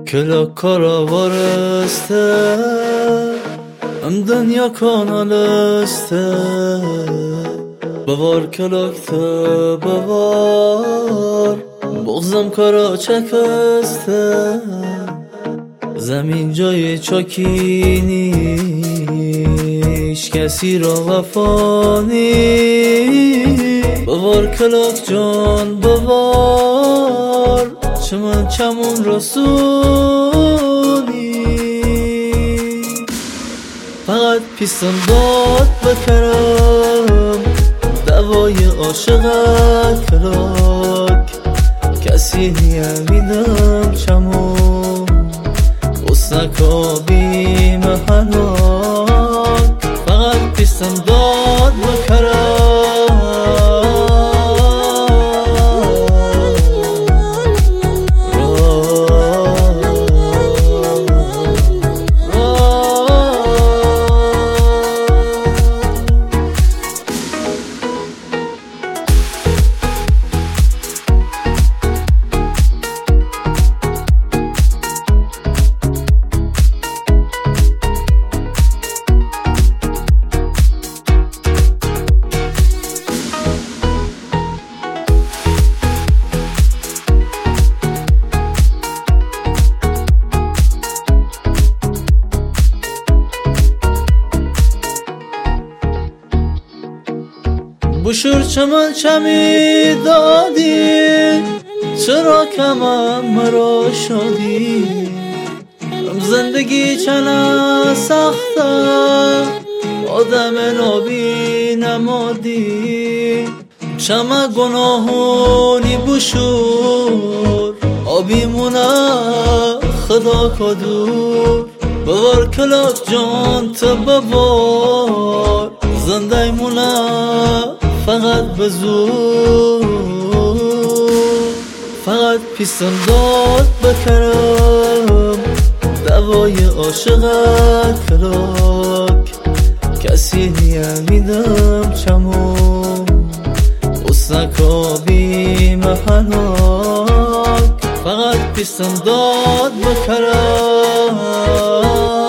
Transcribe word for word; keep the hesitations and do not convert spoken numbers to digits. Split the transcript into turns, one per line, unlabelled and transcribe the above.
کلک کارا وارسته ام دنیا کانالسته بوار کلک تا بوار بغزم کارا چکسته زمین جای چاکی نیش کسی را وفا نی بوار کلک جان بوار چمن چمون رسونی فقط پیستم داد بکرم دوای عاشقت کلک کسی نیمیدم چمون بسنک آبی مهنک فقط پیستم داد بکرم بشور چمن چمی دادی چرا کمم مرا شدی زندگی چنان سخته آدم نابی نمادی چمه گناهونی بشور آبی مونه خدا کدور بوار کلک جان تا بوار زنده مونه فقط بزور فقط پیستم داد بکرم دوای عاشقت کلک کسی نیمیدم چمون بسنک آبی مهنک فقط پیستم داد بکرم